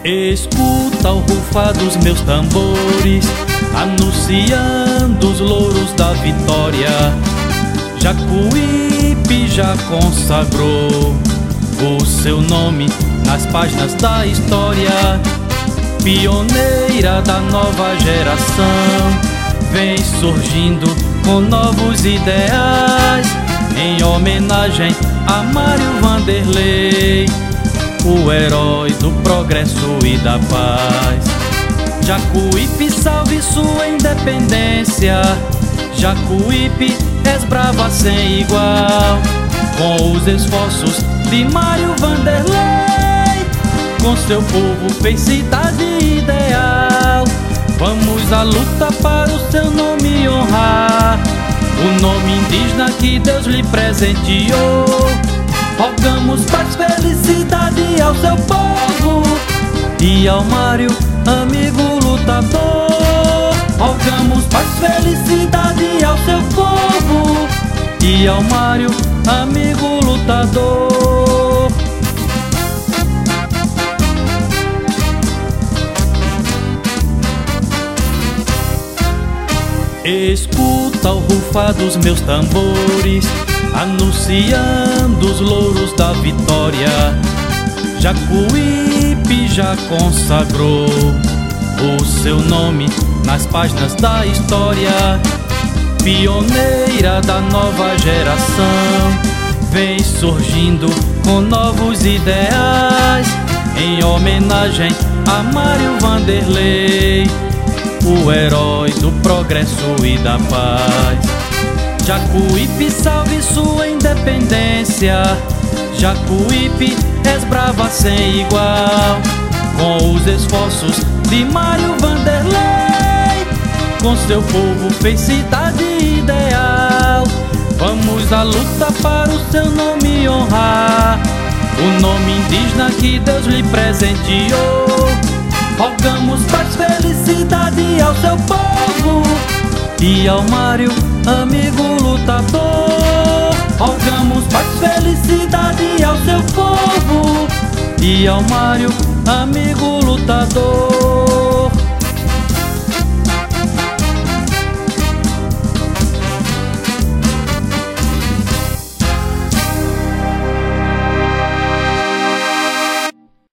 Escuta o rufar dos meus tambores, anunciando os louros da vitória. Jacuípe já consagrou o seu nome nas páginas da história. Pioneira da nova geração, vem surgindo com novos ideais, em homenagem a Mário Vanderlei, o herói do progresso e da paz. Jacuípe, salve sua independência. Jacuípe, és brava sem igual. Com os esforços de Mário Vanderlei, com seu povo fez cidade ideal. Vamos à luta para o seu nome honrar, o nome indígena que Deus lhe presenteou. Rogamos paz, felicidade ao seu povo e ao Mário, amigo lutador. Rogamos paz, felicidade ao seu povo e ao Mário, amigo lutador. Escuta o rufar dos meus tambores, anunciando os louros da vitória. Jacuípe já consagrou o seu nome nas páginas da história. Pioneira da nova geração, vem surgindo com novos ideais, em homenagem a Mário Vanderlei, o herói do progresso e da paz. Jacuípe, salve sua independência. Jacuípe, és brava sem igual. Com os esforços de Mário Vanderlei, com seu povo fez cidade ideal. Vamos à luta para o seu nome honrar, o nome indígena que Deus lhe presenteou. Rogamos paz, felicidade ao seu povo e ao Mário, amigo lutador. Rogamos paz, felicidade ao seu povo e ao Mário, amigo